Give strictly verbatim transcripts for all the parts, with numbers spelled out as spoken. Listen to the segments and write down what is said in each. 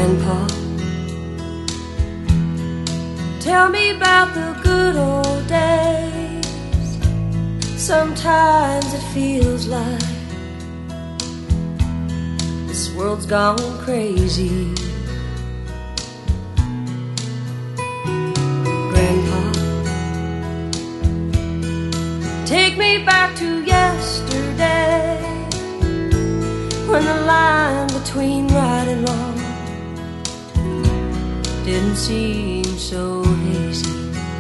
Grandpa, tell me about the good old days. Sometimes it feels like this world's gone crazy. Grandpa, take me back to yesterday, when the line between right and wrong didn't seem so hazy.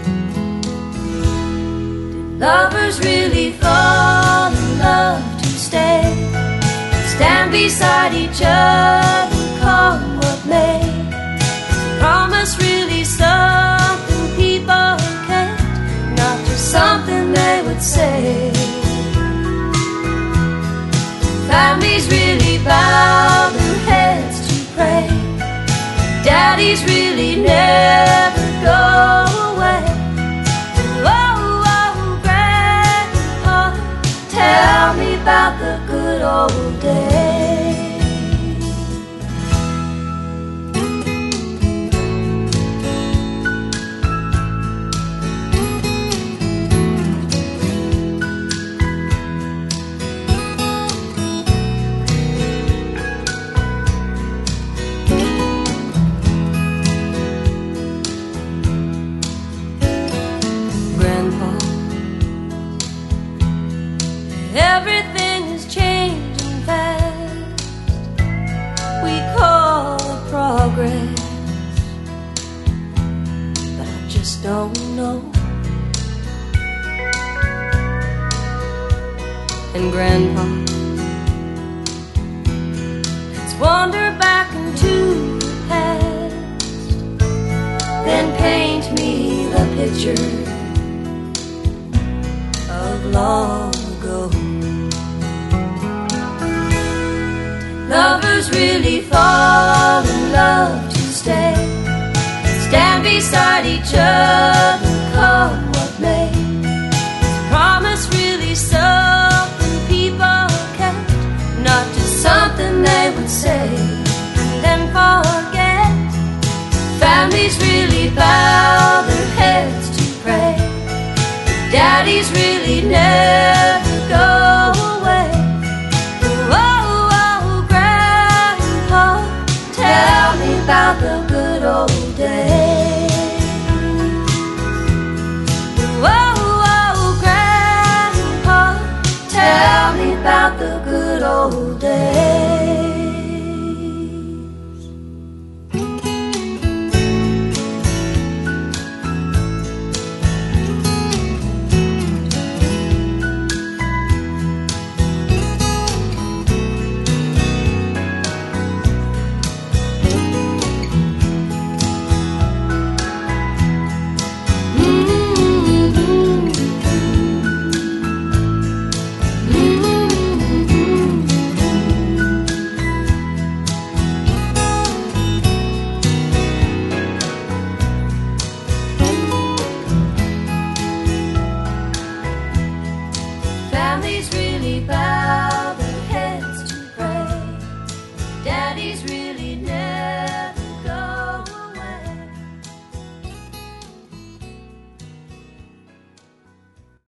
Did lovers really fall in love to stay, stand beside each other, come what may? Is promise really something people can't, not just something they would say? Families really bow their heads to pray, daddies really never go away. Oh, oh, Grandpa, tell me about the good old days. Everything is changing fast, we call it progress, but I just don't know. And Grandpa, let's wander back into the past, then paint me the picture of long ago. Lovers really fall in love to stay, stand beside each other, come